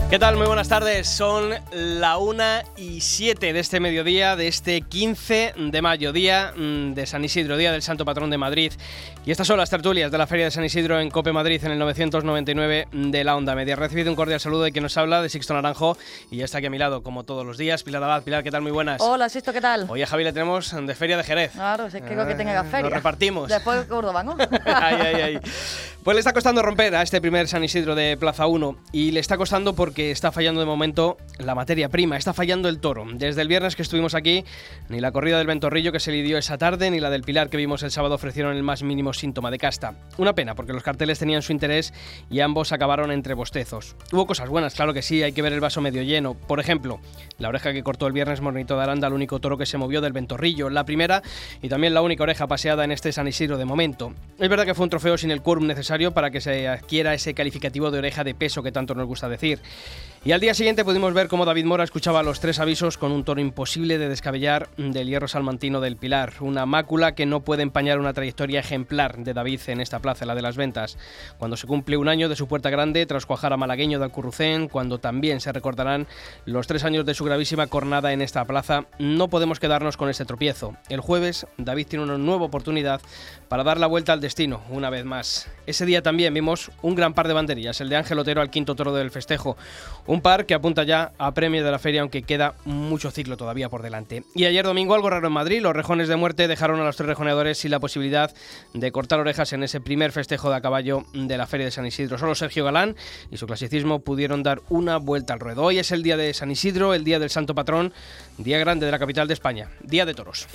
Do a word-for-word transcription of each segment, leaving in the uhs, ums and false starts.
¿Qué tal? Muy buenas tardes. Son la una y siete de este mediodía, de este quince de mayo, día de San Isidro, día del Santo Patrón de Madrid. Y estas son las tertulias de la Feria de San Isidro en COPE Madrid en el novecientos noventa y nueve de la Onda Media. Recibido un cordial saludo de quien nos habla, de Sixto Naranjo, y ya está aquí a mi lado, como todos los días, Pilar Abad. Pilar, ¿qué tal? Muy buenas. Hola, Sixto, ¿qué tal? Hoy a Javi le tenemos de Feria de Jerez. Claro, si es que creo que tenga la feria. Nos repartimos. Después de Córdoba, ¿no? ay, ay, ay. Pues le está costando romper a este primer San Isidro de Plaza uno, y le está costando porque está fallando de momento la materia prima, está fallando el toro. Desde el viernes que estuvimos aquí, ni la corrida del Ventorrillo que se lidió esa tarde, ni la del Pilar que vimos el sábado ofrecieron el más mínimo síntoma de casta. Una pena, porque los carteles tenían su interés y ambos acabaron entre bostezos. Hubo cosas buenas, claro que sí, hay que ver el vaso medio lleno. Por ejemplo, la oreja que cortó el viernes Mornito de Aranda, el único toro que se movió del Ventorrillo, la primera y también la única oreja paseada en este San Isidro de momento. Es verdad que fue un trofeo sin el quórum necesario para que se adquiera ese calificativo de oreja de peso que tanto nos gusta decir. Y al día siguiente pudimos ver cómo David Mora escuchaba los tres avisos con un toro imposible de descabellar del hierro salmantino del Pilar. Una mácula que no puede empañar una trayectoria ejemplar de David en esta plaza, la de las ventas. Cuando se cumple un año de su puerta grande tras cuajar a Malagueño de Alcurrucén, cuando también se recordarán los tres años de su gravísima cornada en esta plaza, no podemos quedarnos con este tropiezo. El jueves, David tiene una nueva oportunidad para dar la vuelta al destino, una vez más. Ese día también vimos un gran par de banderillas, el de Ángel Otero al quinto toro del festejo. Un par que apunta ya a premio de la feria, aunque queda mucho ciclo todavía por delante. Y ayer domingo, algo raro en Madrid, los rejones de muerte dejaron a los tres rejoneadores sin la posibilidad de cortar orejas en ese primer festejo de a caballo de la Feria de San Isidro. Solo Sergio Galán y su clasicismo pudieron dar una vuelta al ruedo. Hoy es el día de San Isidro, el día del Santo Patrón, día grande de la capital de España, día de toros.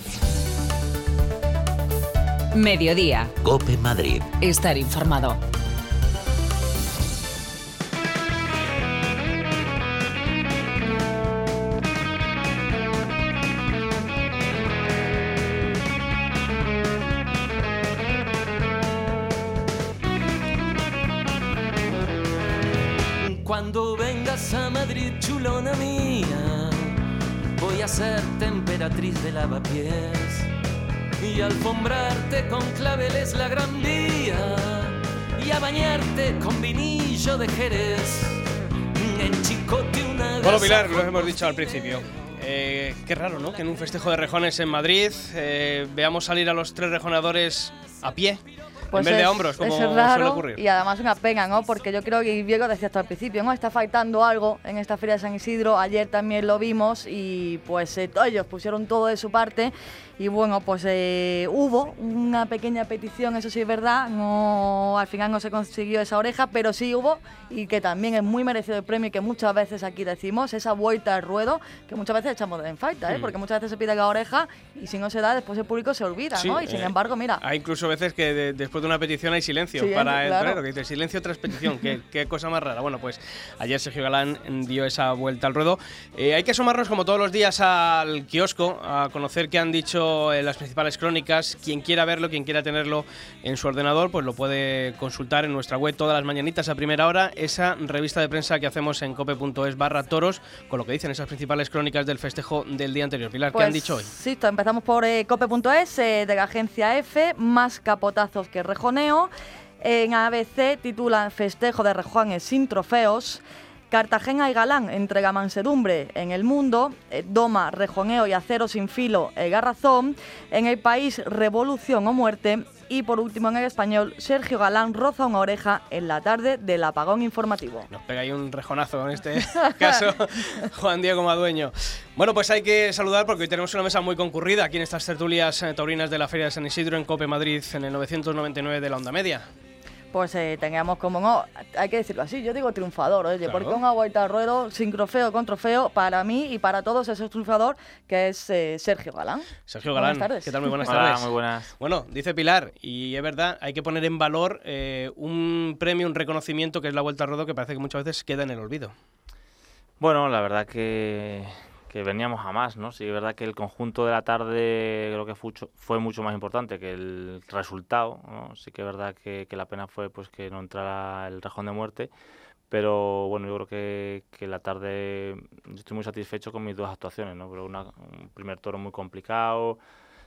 Mediodía. COPE Madrid. Estar informado. Cuando vengas a Madrid, chulona mía, voy a ser temperatriz de lavapiés y alfombrarte con claveles la Gran Vía y a bañarte con vinillo de Jerez. En Chicote una... Bueno, Pilar, lo hemos dicho al principio. Eh, qué raro, ¿no? Que en un festejo de rejones en Madrid eh, veamos salir a los tres rejoneadores a pie. Pues en vez es, de hombros, como es suele raro ocurrir. Y además una pena, ¿no? Porque yo creo que Diego decía hasta al principio, ¿no? Está faltando algo en esta Feria de San Isidro. Ayer también lo vimos y pues eh, ellos pusieron todo de su parte. Y bueno, pues eh, hubo una pequeña petición, eso sí es verdad, no, al final no se consiguió esa oreja, pero sí hubo, y que también es muy merecido el premio, y que muchas veces aquí decimos, esa vuelta al ruedo, que muchas veces echamos en falta, ¿eh? Mm. Porque muchas veces se pide la oreja y si no se da, después el público se olvida, sí, ¿no? Y sin eh, embargo, mira... Hay incluso veces que de, después de una petición hay silencio sí, para el claro. torero, que dice silencio tras petición, qué, qué cosa más rara. Bueno, pues ayer Sergio Galán dio esa vuelta al ruedo. Eh, hay que asomarnos como todos los días al kiosco, a conocer qué han dicho en las principales crónicas. Quien quiera verlo, quien quiera tenerlo en su ordenador, pues lo puede consultar en nuestra web todas las mañanitas a primera hora, esa revista de prensa que hacemos en cope.es barra toros, con lo que dicen esas principales crónicas del festejo del día anterior. Pilar, pues, ¿qué han dicho hoy? Sí, empezamos por eh, cope.es, eh, de la agencia F, más capotazos que rejoneo. En A B C titulan Festejo de rejones sin trofeos. Cartagena y Galán entrega mansedumbre en el mundo, eh, doma, rejoneo y acero sin filo, el Garrazón. En El País, revolución o muerte. Y por último, en El Español, Sergio Galán roza una oreja en la tarde del apagón informativo. Nos pega ahí un rejonazo en este caso Juan Diego Madueño. Bueno, pues hay que saludar porque hoy tenemos una mesa muy concurrida aquí en estas tertulias eh, taurinas de la Feria de San Isidro en COPE Madrid en el novecientos noventa y nueve de la Onda Media. Pues eh, tengamos como, no, hay que decirlo así, yo digo triunfador, oye, claro. Porque una vuelta al ruedo sin trofeo, con trofeo, para mí y para todos es el triunfador, que es eh, Sergio Galán. Sergio Galán, buenas tardes. ¿Qué tal? Muy buenas Hola, tardes. muy buenas. Bueno, dice Pilar, y es verdad, hay que poner en valor eh, un premio, un reconocimiento que es la vuelta al ruedo, que parece que muchas veces queda en el olvido. Bueno, la verdad que... que veníamos a más, ¿no? Sí, es verdad que el conjunto de la tarde creo que fue, fue mucho más importante que el resultado, ¿no? Sí que es verdad que, que la pena fue pues que no entrara el rejón de muerte, pero bueno, yo creo que, que la tarde yo estoy muy satisfecho con mis dos actuaciones, ¿no? Pero una, un primer toro muy complicado,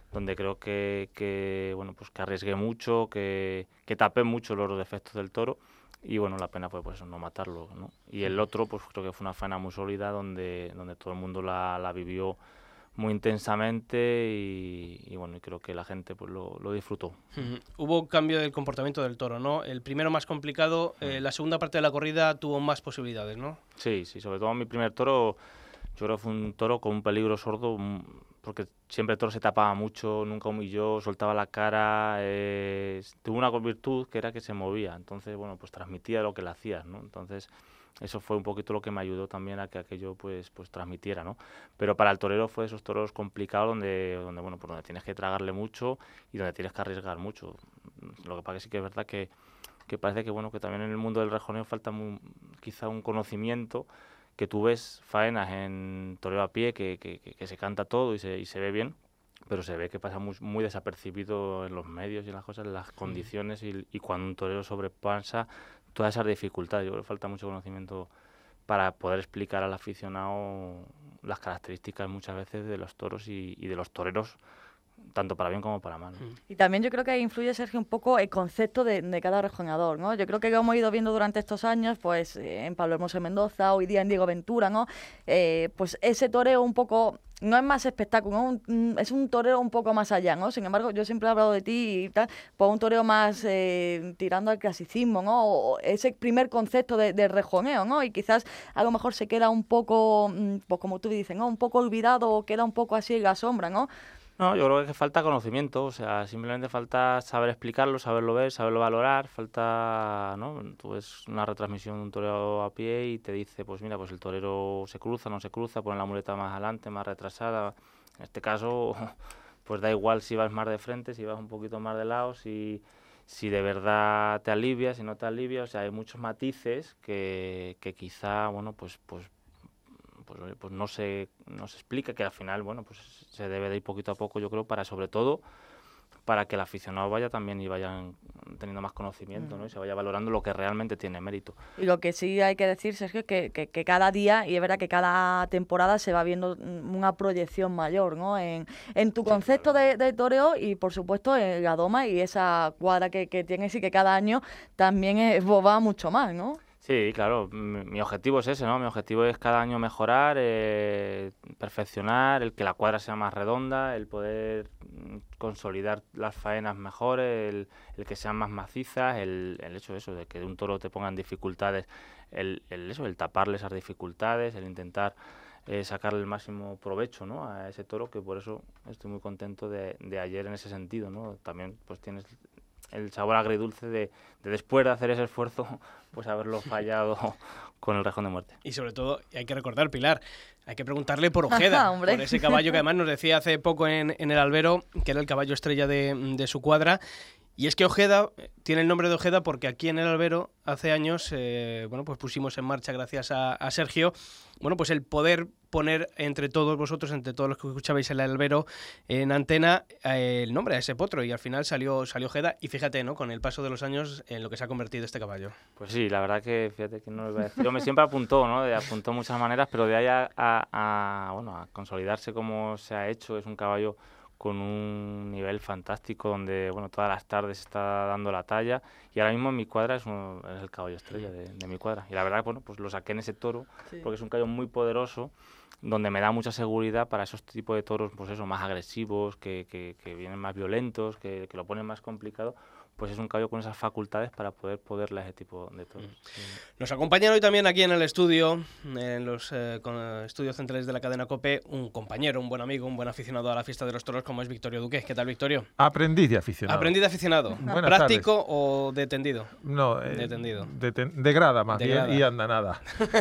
donde creo que, que bueno, pues que arriesgué mucho, que, que tapé mucho los defectos del toro. Y bueno, la pena fue pues no matarlo, ¿no? Y el otro, pues creo que fue una faena muy sólida donde, donde todo el mundo la, la vivió muy intensamente y, y bueno, y creo que la gente pues lo, lo disfrutó. Uh-huh. Hubo cambio del comportamiento del toro, ¿no? El primero más complicado, eh, la segunda parte de la corrida tuvo más posibilidades, ¿no? Sí, sí, sobre todo mi primer toro, yo creo que fue un toro con un peligro sordo, porque siempre el toro se tapaba mucho, nunca humilló, soltaba la cara, eh, tuvo una virtud que era que se movía, entonces, bueno, pues transmitía lo que le hacías, ¿no? Entonces, eso fue un poquito lo que me ayudó también a que aquello pues pues transmitiera, ¿no? Pero para el torero fue esos toros complicados donde, donde bueno, pues donde tienes que tragarle mucho y donde tienes que arriesgar mucho. Lo que pasa que sí que es verdad que, que parece que, bueno, que también en el mundo del rejoneo falta muy, quizá un conocimiento, que tú ves faenas en toreo a pie que, que, que, que se canta todo y se, y se ve bien, pero se ve que pasa muy, muy desapercibido en los medios y en las cosas, en las condiciones, y, y cuando un torero sobrepasa todas esas dificultades. Yo creo que falta mucho conocimiento para poder explicar al aficionado las características muchas veces de los toros y, y de los toreros, tanto para bien como para mal, ¿no? Y también yo creo que influye, Sergio, un poco el concepto de, de cada rejoneador, ¿no? Yo creo que hemos ido viendo durante estos años, pues eh, en Pablo Hermoso Mendoza, hoy día en Diego Ventura, ¿no? Eh, pues ese toreo un poco, no es más espectáculo, ¿no? Un, es un toreo un poco más allá, ¿no? Sin embargo, yo siempre he hablado de ti y tal, pues un toreo más eh, tirando al clasicismo, ¿no? O ese primer concepto de, de rejoneo, ¿no? Y quizás a lo mejor se queda un poco, pues como tú dices, ¿no? Un poco olvidado o queda un poco así en la sombra, ¿no? No, yo creo que falta conocimiento, o sea, simplemente falta saber explicarlo, saberlo ver, saberlo valorar, falta, ¿no? Tú ves una retransmisión de un torero a pie y te dice, pues mira, pues el torero se cruza, no se cruza, pone la muleta más adelante, más retrasada. En este caso, pues da igual si vas más de frente, si vas un poquito más de lado, si, si de verdad te alivia, si no te alivia, o sea, hay muchos matices que, que quizá, bueno, pues, pues Pues, pues no se no se explica, que al final, bueno, pues se debe de ir poquito a poco, yo creo, para sobre todo para que el aficionado vaya también y vayan teniendo más conocimiento, ¿no? Y se vaya valorando lo que realmente tiene mérito. Y lo que sí hay que decir, Sergio, es que, que, que cada día, y es verdad que cada temporada se va viendo una proyección mayor, ¿no? En, en tu sí, concepto claro. de, de toreo y, por supuesto, en la doma y esa cuadra que, que tienes y que cada año también es, va mucho más, ¿no? Sí, claro, mi, mi objetivo es ese, ¿no? Mi objetivo es cada año mejorar, eh, perfeccionar, el que la cuadra sea más redonda, el poder consolidar las faenas mejores, el, el que sean más macizas, el, el hecho de eso, de que un toro te ponga en dificultades, el, el eso, el taparle esas dificultades, el intentar eh, sacarle el máximo provecho, ¿no? A ese toro, que por eso estoy muy contento de, de ayer en ese sentido, ¿no? También pues tienes el sabor agridulce de, de después de hacer ese esfuerzo, pues haberlo fallado con el rejón de muerte. Y sobre todo, hay que recordar, Pilar, hay que preguntarle por Ojeda, por ese caballo que además nos decía hace poco en, en el albero, que era el caballo estrella de, de su cuadra. Y es que Ojeda tiene el nombre de Ojeda porque aquí en el albero hace años, eh, bueno, pues pusimos en marcha, gracias a, a Sergio, bueno, pues el poder poner entre todos vosotros, entre todos los que escuchabais el albero en antena, eh, el nombre a ese potro, y al final salió salió Ojeda, y fíjate, ¿no?, con el paso de los años en lo que se ha convertido este caballo. Pues sí, la verdad que, fíjate que no lo iba a decir. Yo me siempre apuntó, ¿no?, de, apuntó muchas maneras, pero de ahí a, a, a, bueno, a consolidarse como se ha hecho, es un caballo con un nivel fantástico, donde bueno todas las tardes está dando la talla, y ahora mismo en mi cuadra es, un, es el caballo estrella de, de mi cuadra, y la verdad bueno pues lo saqué en ese toro, sí, porque es un caballo muy poderoso, donde me da mucha seguridad para esos tipos de toros, pues eso, más agresivos, que, que, que vienen más violentos, que, que lo ponen más complicado. Pues es un caballo con esas facultades para poder poderle a ese tipo de toros. Sí. Nos acompañan hoy también aquí en el estudio, en los eh, con, eh, estudios centrales de la cadena COPE, un compañero, un buen amigo, un buen aficionado a la fiesta de los toros, como es Victorio Duque. ¿Qué tal, Victorio? Aprendiz de aficionado. Aprendiz de aficionado. Buenas ¿Práctico tardes. o de tendido? No, eh, de tendido. De, ten, de grada más de bien, grada. Y anda nada.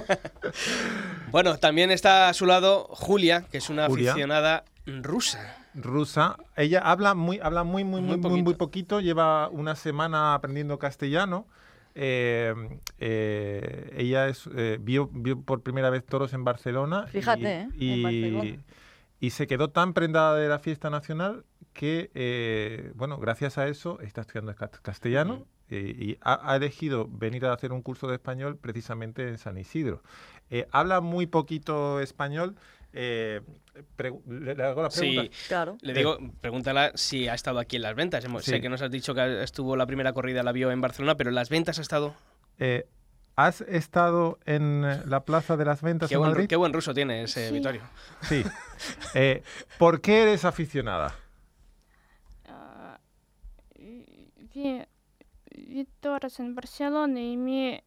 Bueno, también está a su lado Julia, que es una Julia. aficionada rusa. Rusa. Ella habla muy, habla muy, muy, muy, Muy muy, muy poquito. poquito. Lleva una semana aprendiendo castellano. Eh, eh, ella es, eh, vio, vio por primera vez toros en Barcelona. Fíjate, y, ¿eh? y, En Barcelona. Y se quedó tan prendada de la fiesta nacional que, eh, bueno, gracias a eso está estudiando castellano. Uh-huh. y, y ha, ha elegido venir a hacer un curso de español precisamente en San Isidro. Eh, habla muy poquito español. Eh, ¿Le, le hago la pregunta? Sí, Claro. le digo, pregúntala si ha estado aquí en las ventas. Hemos, Sí. Sé que nos has dicho que estuvo la primera corrida, la vio en Barcelona, pero ¿en las ventas ha estado? Eh, ¿Has estado en eh, la Plaza de las Ventas Qué en buen, Madrid? qué buen ruso tienes, eh, Sí. Vittorio. Sí. Eh, ¿Por qué eres aficionada? Ah, vi, vi toros en Barcelona y me,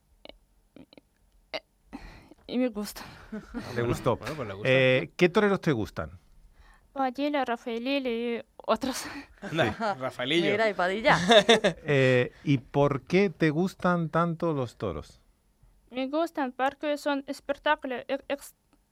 y me gusta. ¿Le gustó? Bueno, pues le gusta. Eh, ¿Qué toreros te gustan? Padilla, Rafaelil y otros. Anda, Rafaelillo. Mira, y Padilla. Eh, ¿Y por qué te gustan tanto los toros? Me gustan porque son espectáculos ex-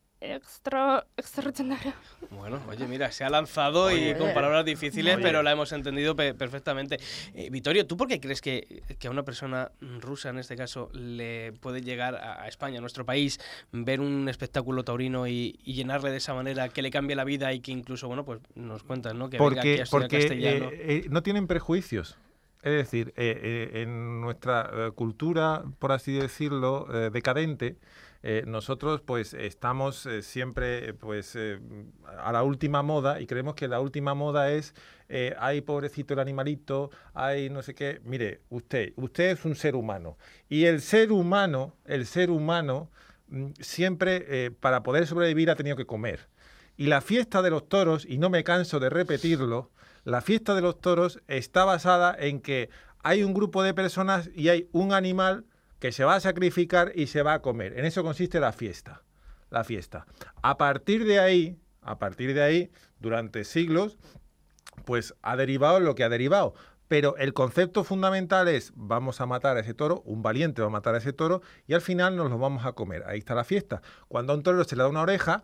extra, extraordinarios. Bueno, oye, mira, se ha lanzado y Oye. con palabras difíciles, Oye. pero la hemos entendido pe- perfectamente. Eh, Vittorio, ¿tú por qué crees que, que a una persona rusa, en este caso, le puede llegar a, a España, a nuestro país, ver un espectáculo taurino y, y llenarle de esa manera, que le cambie la vida y que incluso, bueno, pues nos cuentas, ¿no? Que venga aquí a Porque, estudiar porque castellano. eh, eh, no tienen prejuicios. Es decir, eh, eh, en nuestra eh, cultura, por así decirlo, eh, decadente, eh, nosotros pues estamos eh, siempre eh, pues eh, a la última moda y creemos que la última moda es eh, ay, pobrecito el animalito, ay, no sé qué. Mire, usted, usted es un ser humano y el ser humano, el ser humano mm, siempre eh, para poder sobrevivir ha tenido que comer. Y la fiesta de los toros, y no me canso de repetirlo, la fiesta de los toros está basada en que hay un grupo de personas y hay un animal que se va a sacrificar y se va a comer. En eso consiste la fiesta. La fiesta. A partir de ahí, a partir de ahí, durante siglos, pues ha derivado lo que ha derivado. Pero el concepto fundamental es, vamos a matar a ese toro, un valiente va a matar a ese toro, y al final nos lo vamos a comer. Ahí está la fiesta. Cuando a un torero se le da una oreja,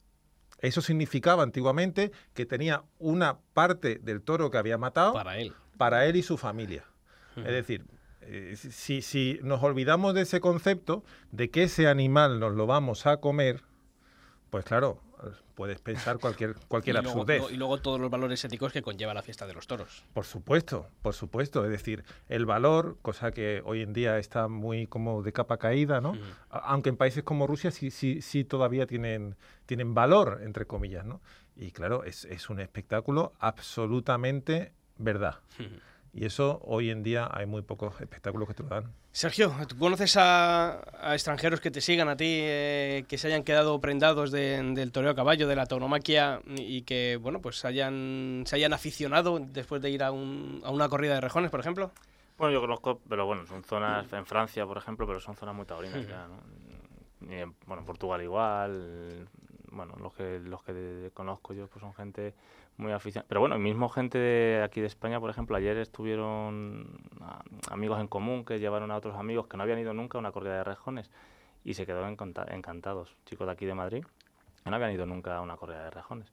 eso significaba antiguamente que tenía una parte del toro que había matado Para él. para él y su familia. Ujú. Es decir, eh, si, si nos olvidamos de ese concepto, de que ese animal nos lo vamos a comer, pues claro, puedes pensar cualquier, cualquier y, luego, absurdez. lo- y luego todos los valores éticos que conlleva la fiesta de los toros. Por supuesto, por supuesto. Es decir, el valor, cosa que hoy en día está muy como de capa caída, ¿no? Ujú. A- Aunque en países como Rusia sí, sí, sí todavía tienen, tienen valor, entre comillas, ¿no? Y claro, es, es un espectáculo absolutamente verdad. Ujú. Y eso hoy en día hay muy pocos espectáculos que te lo dan. Sergio, ¿tú conoces a, a extranjeros que te sigan a ti, eh, que se hayan quedado prendados de- del toreo a caballo, de la tauromaquia y que, bueno, pues hayan, se hayan aficionado después de ir a, un- a una corrida de rejones, por ejemplo? Bueno, yo conozco, pero bueno, son zonas en Francia, por ejemplo, pero son zonas muy taurinas ya, ¿no? Y en, bueno, en Portugal igual. Bueno, los que los que conozco yo pues son gente muy aficionada. Pero bueno, mismo gente de aquí de España, por ejemplo, ayer estuvieron a- amigos en común que llevaron a otros amigos que no habían ido nunca a una corrida de rejones y se quedaron encanta- encantados, chicos de aquí de Madrid, que no habían ido nunca a una corrida de rejones.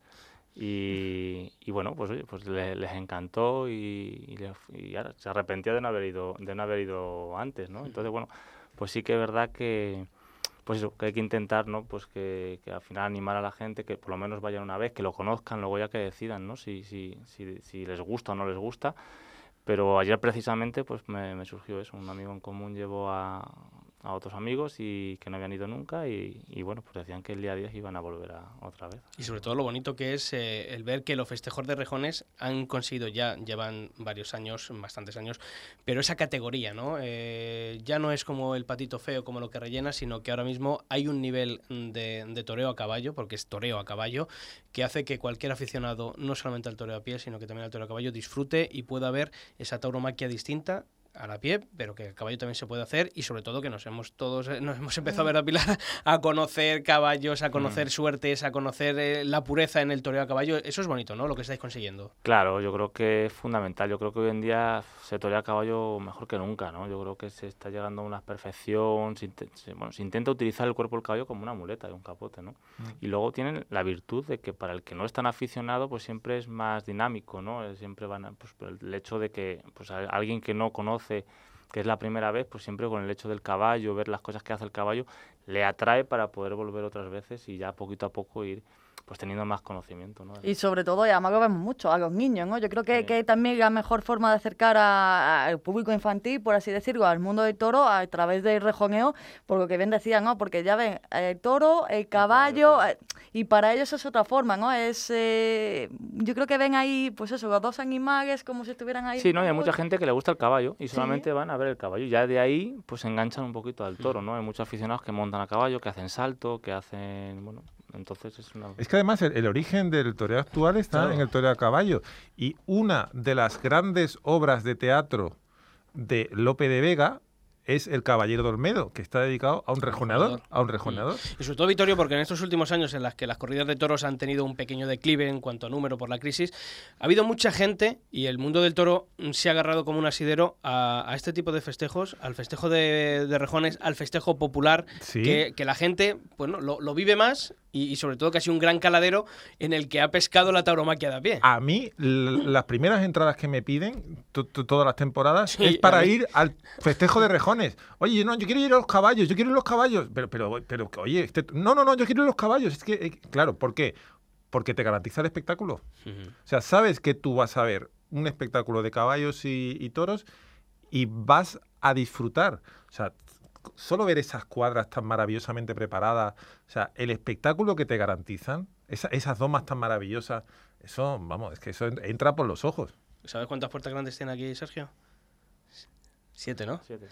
Y, y bueno, pues oye, pues le- les encantó y, y, le- y ahora se arrepentía de no haber ido, de no haber ido antes, ¿no? Entonces, bueno, pues sí que es verdad que, pues eso, que hay que intentar, ¿no? Pues que, que al final animar a la gente, que por lo menos vayan una vez, que lo conozcan, luego ya que decidan, ¿no? Si, si, si, si les gusta o no les gusta. Pero ayer precisamente pues me, me surgió eso, un amigo en común llevó a, a otros amigos y que no habían ido nunca y, y bueno, pues decían que el día diez iban a volver a otra vez. Y sobre todo lo bonito que es eh, el ver que los festejos de rejones han conseguido ya, llevan varios años, bastantes años, pero esa categoría, ¿no? Eh, ya no es como el patito feo, como lo que rellena, sino que ahora mismo hay un nivel de, de toreo a caballo, porque es toreo a caballo, que hace que cualquier aficionado, no solamente al toreo a pie, sino que también al toreo a caballo, disfrute y pueda ver esa tauromaquia distinta a la pie, pero que el caballo también se puede hacer y sobre todo que nos hemos todos eh, nos hemos empezado a ver a Pilar a conocer caballos, a conocer Mm. suertes, a conocer eh, la pureza en el toreo a caballo. Eso es bonito, ¿no? Lo que estáis consiguiendo. Claro, yo creo que es fundamental. Yo creo que hoy en día se torea a caballo mejor que nunca, ¿no? Yo creo que se está llegando a una perfección. Se, inte- se- bueno, se intenta utilizar el cuerpo del caballo como una muleta y un capote, ¿no? Y luego tienen la virtud de que para el que no es tan aficionado, pues siempre es más dinámico, ¿no? Eh, Siempre van a, pues por el hecho de que pues a- alguien que no conoce, que es la primera vez, pues siempre con el hecho del caballo, ver las cosas que hace el caballo, le atrae para poder volver otras veces y ya poquito a poco ir pues teniendo más conocimiento, ¿no? Y sobre todo, y además lo vemos mucho, a los niños, ¿no? Yo creo que, Sí. que también la mejor forma de acercar a- al público infantil, por así decirlo, al mundo del toro a través del rejoneo, por lo que bien decía, ¿no? Porque ya ven, el toro, el caballo, eh, y para ellos es otra forma, ¿no? Es, eh, yo creo que ven ahí, pues eso, los dos animales como si estuvieran ahí. Sí, ¿no? Y hay como- mucha gente que le gusta el caballo y solamente van a ver el caballo. Ya de ahí, pues se enganchan un poquito al toro, ¿no? Hay muchos aficionados que montan a caballo, que hacen salto, que hacen, bueno, entonces es una... Es que además el, el origen del toreo actual está Claro. en el toreo a caballo. Y una de las grandes obras de teatro de Lope de Vega es El Caballero de Olmedo, que está dedicado a un rejoneador. A un rejoneador. Y sobre todo, Vittorio, porque en estos últimos años en las que las corridas de toros han tenido un pequeño declive en cuanto a número por la crisis, ha habido mucha gente y el mundo del toro se ha agarrado como un asidero a, a este tipo de festejos, al festejo de, de rejones, al festejo popular, Sí. que, que la gente bueno, lo, lo vive más y, y sobre todo que ha sido un gran caladero en el que ha pescado la tauromaquia de a pie. A mí, l- las primeras entradas que me piden, to- to- todas las temporadas, Sí, es a para mí. ir al festejo de rejones. Oye, no, yo quiero ir a los caballos, yo quiero ir a los caballos. Pero, pero, pero oye, este- no, no, no, yo quiero ir a los caballos. Es que, eh, claro, ¿por qué? Porque te garantiza el espectáculo. Ujú. O sea, sabes que tú vas a ver un espectáculo de caballos y, y toros y vas a disfrutar. O sea, solo ver esas cuadras tan maravillosamente preparadas, o sea, el espectáculo que te garantizan, esa- esas domas tan maravillosas, eso, vamos, es que eso en- entra por los ojos. ¿Sabes cuántas puertas grandes tiene aquí, Sergio? Siete, ¿no? Siete.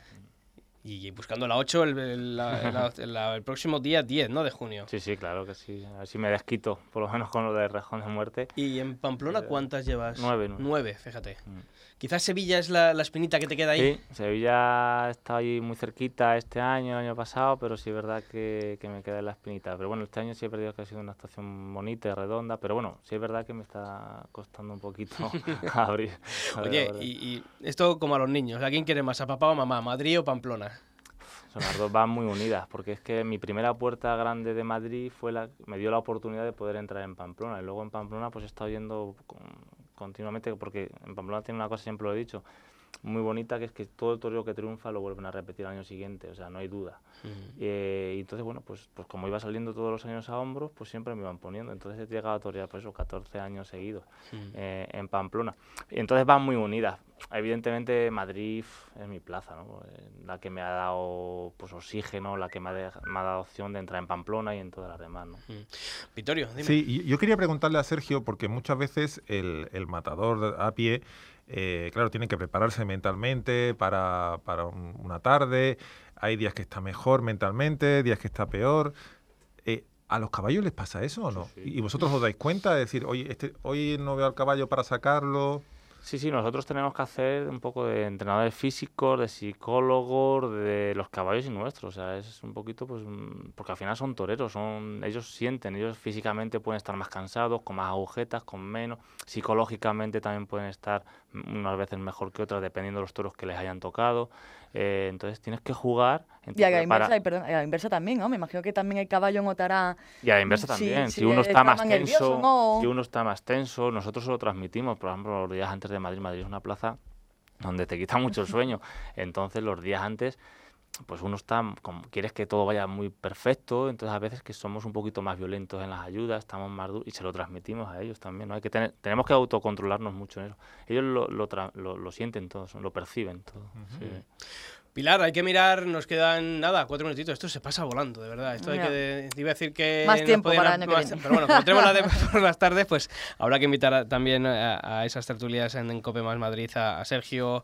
Y buscando la ocho el, el- la- la- la- el próximo día diez, ¿no? De junio. Sí, sí, claro que sí. A ver si me desquito, por lo menos con lo de Rejón de Muerte. ¿Y en Pamplona cuántas llevas? Nueve, nueve. Nueve, fíjate. Mm. Quizás Sevilla es la, la espinita que te queda ahí. Sí, Sevilla está ahí muy cerquita este año, el año pasado, pero sí es verdad que, que me queda en la espinita. Pero bueno, este año sí he perdido que ha sido una actuación bonita y redonda, pero bueno, sí es verdad que me está costando un poquito abrir. a ver, Oye, a ver. y, y esto como a los niños. ¿A quién quiere más? ¿A papá o mamá? ¿Madrid o Pamplona? Son las dos van muy unidas, porque es que mi primera puerta grande de Madrid fue la me dio la oportunidad de poder entrar en Pamplona. Y luego en Pamplona pues he estado yendo con- continuamente, porque en Pamplona tiene una cosa, siempre lo he dicho, muy bonita, que es que todo el torero que triunfa lo vuelven a repetir al año siguiente, o sea, no hay duda. Eh, y entonces, bueno, pues, pues como iba saliendo todos los años a hombros, pues siempre me iban poniendo. Entonces he llegado a torear, por eso, catorce años seguidos eh, en Pamplona. Y entonces van muy unidas. Evidentemente Madrid es mi plaza, ¿no? Eh, la que me ha dado pues oxígeno, la que me ha, de- me ha dado opción de entrar en Pamplona y en todas las demás, ¿no? Vittorio, dime. Sí, y yo quería preguntarle a Sergio, porque muchas veces el, el matador a pie, eh, claro, tiene que prepararse mentalmente para, para un- una tarde, hay días que está mejor mentalmente, días que está peor. Eh, ¿A los caballos les pasa eso o no? Sí, sí. ¿Y vosotros os dais cuenta de decir, oye, este, hoy no veo al caballo para sacarlo? Sí, sí, nosotros tenemos que hacer un poco de entrenadores físicos, de psicólogos, de los caballos y nuestros. O sea, es un poquito, pues, mm, porque al final son toreros, son, ellos sienten, ellos físicamente pueden estar más cansados, con más agujetas, con menos. Psicológicamente también pueden estar mm, unas veces mejor que otras, dependiendo de los toros que les hayan tocado. Eh, entonces tienes que jugar. en tu Y a la prepara- inversa, y perdón, a la inversa también, ¿no? Me imagino que también el caballo notará. Y a la inversa Sí, también. sí, si uno está está más más tenso, nervioso, ¿no? si uno está más tenso, nosotros lo transmitimos. Por ejemplo, los días antes de Madrid, Madrid es una plaza donde te quita mucho el sueño. Entonces, los días antes, pues uno está, como, quieres que todo vaya muy perfecto, entonces a veces que somos un poquito más violentos en las ayudas, estamos más duros y se lo transmitimos a ellos también, ¿no? Hay que tener, tenemos que autocontrolarnos mucho en eso. Ellos lo, lo, tra- lo, lo sienten todo, lo perciben todo. Sí. Pilar, hay que mirar, nos quedan nada, cuatro minutitos. Esto se pasa volando, de verdad. Esto hay Mira. que. Te iba a decir que. Más nos tiempo podían para dar el año que más- viene. Pero bueno, como tenemos la de por las tardes, pues habrá que invitar a- también a, a esas tertulias en, en Cope Más Madrid a, a Sergio,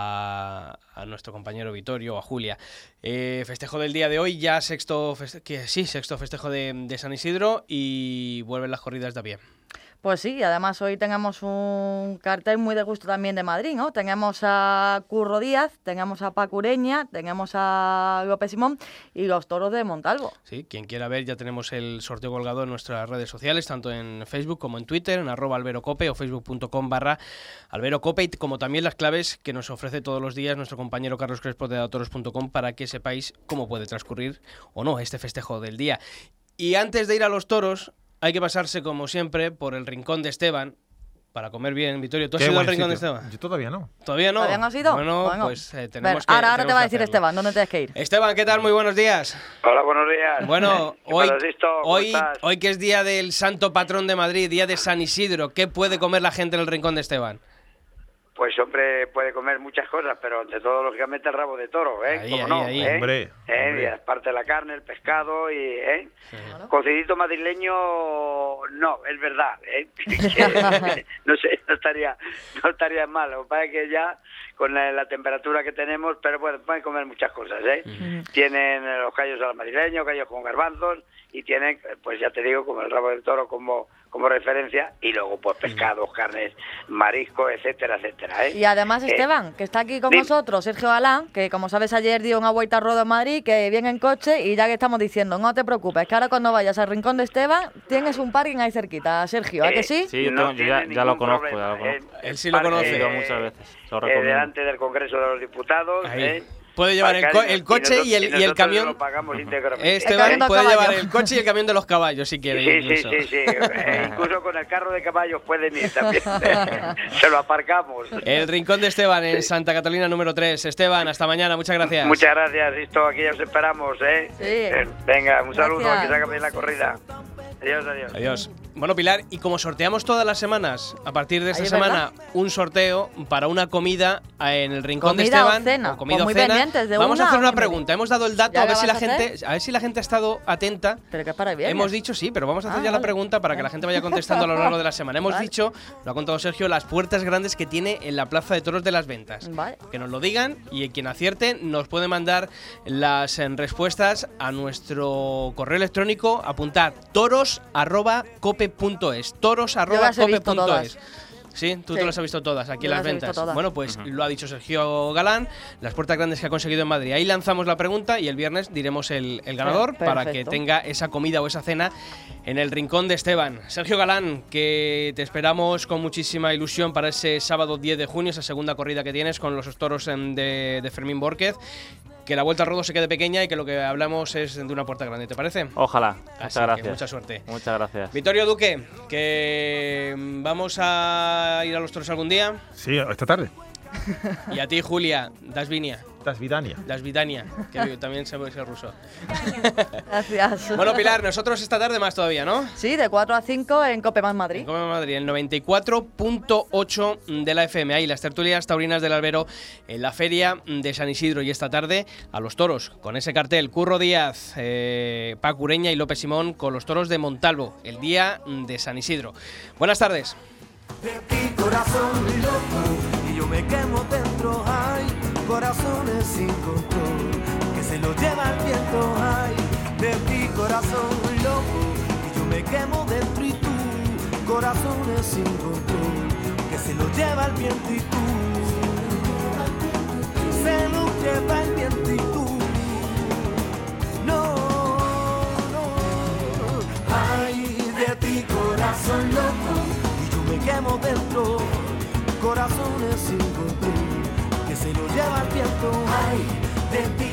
a, a nuestro compañero Vittorio, a Julia. Eh, festejo del día de hoy, ya sexto, feste- que, sí, sexto festejo de, de San Isidro y vuelven las corridas de a pie. Pues sí, y además hoy tenemos un cartel muy de gusto también de Madrid, ¿no? Tenemos a Curro Díaz, tenemos a Paco Ureña, tenemos a López Simón y los toros de Montalvo. Sí, quien quiera ver, ya tenemos el sorteo colgado en nuestras redes sociales, tanto en Facebook como en Twitter, en arroba alberocope o facebook.com barra alberocope, y como también las claves que nos ofrece todos los días nuestro compañero Carlos Crespo de datoros punto com para que sepáis cómo puede transcurrir o no este festejo del día. Y antes de ir a los toros, hay que pasarse, como siempre, por el rincón de Esteban, para comer bien. Vittorio, ¿tú has Qué ido al buen Rincón de sitio. Esteban? Yo todavía no. ¿Todavía no? ¿Todavía no has ido? Bueno, Bueno. pues eh, Ver, tenemos que ahora, ahora te tenemos va a que decir hacerlo. Esteban, ¿dónde tienes que ir? Esteban, ¿qué tal? Muy buenos días. Hola, buenos días. Bueno, ¿Qué hoy, pasa, Sisto? ¿Cómo hoy, estás? hoy que es día del Santo Patrón de Madrid, día de San Isidro, ¿qué puede comer la gente en el Rincón de Esteban? Pues hombre, puede comer muchas cosas, pero ante todo, lógicamente, el rabo de toro, ¿eh? Ahí, ¿Cómo ahí, no? ahí. ¿eh? Hombre, ¿Eh? hombre. Y aparte la carne, el pescado y... ¿eh? Sí. Cocidito madrileño, no, es verdad, ¿eh? Que no sé, no estaría, no estaría mal. Lo que pasa es que ya, con la, la temperatura que tenemos, pero bueno, pueden comer muchas cosas, ¿eh? Ujú. Tienen los callos al madrileño, callos con garbanzos, y tienen, pues ya te digo, como el rabo del toro como, como referencia, y luego pues pescados, carnes, mariscos, etcétera, etcétera, ¿eh? Y además, Eh, Esteban, que está aquí con dime. nosotros, Sergio Galán, que como sabes ayer dio una vuelta a Rodo en Madrid, que viene en coche y ya que estamos diciendo, no te preocupes, que ahora cuando vayas al Rincón de Esteban tienes un parking ahí cerquita, Sergio, ¿a Eh, que sí? Sí, yo, no tengo- yo ya, tiene ya lo ningún conozco, ya problema, lo conozco. ¿eh? Él sí lo Parque, conoce. He ido eh, muchas veces, lo eh, recomiendo. delante del Congreso de los Diputados, Ahí. ¿eh? Puede llevar el, co- el coche y el, y el nosotros camión. lo pagamos íntegramente. Esteban camión de puede caballo. llevar el coche y el camión de los caballos si quiere. Sí, sí, incluso. sí, sí. Eh, incluso con el carro de caballos pueden ir también. Se lo aparcamos. El Rincón de Esteban en Santa Catalina número tres. Esteban, hasta mañana, muchas gracias. Muchas gracias, Sisto. Aquí ya os esperamos, ¿eh? Sí. Eh, Venga, un saludo. Gracias. Que se haga bien la corrida. Adiós, adiós. Adiós. Bueno, Pilar, y como sorteamos todas las semanas, a partir de esta Ahí es semana, un sorteo para una comida en el Rincón de Comida o Esteban. cena. o comida Pues o muy cena. pendientes, de Vamos a una hacer o una un medio. pregunta. Hemos dado el dato, ¿Ya a ver la si la vas a gente, a ver si la gente ha estado atenta. Pero que para bien. Hemos dicho sí, pero vamos a hacer Ah, ya la vale. pregunta para que la gente vaya contestando a lo largo de la semana. Hemos Vale. dicho, lo ha contado Sergio, las puertas grandes que tiene en la Plaza de Toros de las Ventas. Vale. Que nos lo digan y quien acierte nos puede mandar las eh, respuestas a nuestro correo electrónico. Apuntad toros arroba cope punto es. Toros arroba las he cope visto punto todas. es. Sí, tú Sí. te las has visto todas aquí Yo en las las he visto ventas. todas. Bueno, pues Ujú. lo ha dicho Sergio Galán, las puertas grandes que ha conseguido en Madrid. Ahí lanzamos la pregunta y el viernes diremos el, el ganador Per- para que perfecto. tenga esa comida o esa cena en el Rincón de Esteban. Sergio Galán, que te esperamos con muchísima ilusión para ese sábado diez de junio, esa segunda corrida que tienes con los toros em, de, de Fermín Bórquez. Que la vuelta al ruedo se quede pequeña y que lo que hablamos es de una puerta grande, ¿te parece? Ojalá. Así Muchas que gracias. mucha suerte. Muchas gracias. Vittorio Duque, que mm, vamos a ir a los toros algún día. Sí, esta tarde. Y a ti, Julia, Das Vinia, Das Vidania. Das Vidania, que también se puede ser ruso. Gracias. Bueno, Pilar, nosotros esta tarde más todavía, ¿no? Sí, de cuatro a cinco en Cope Más Madrid. En Come Madrid, el noventa y cuatro punto ocho de la F M. Ahí las tertulias taurinas del Albero en la feria de San Isidro. Y esta tarde a los toros, con ese cartel. Curro Díaz, eh, Paco Ureña y López Simón con los toros de Montalvo, el día de San Isidro. Buenas tardes. De ti corazón loco y yo me quemo dentro, ay, corazones sin control que se lo lleva el viento, ay, de ti corazón loco y yo me quemo dentro y tú, corazones sin control que se lo lleva el viento y tú, se lo lleva el viento y tú, no, no, ay, de ti corazón loco. Me quemo dentro, corazones sin control, que se lo lleva el viento, ay, de ti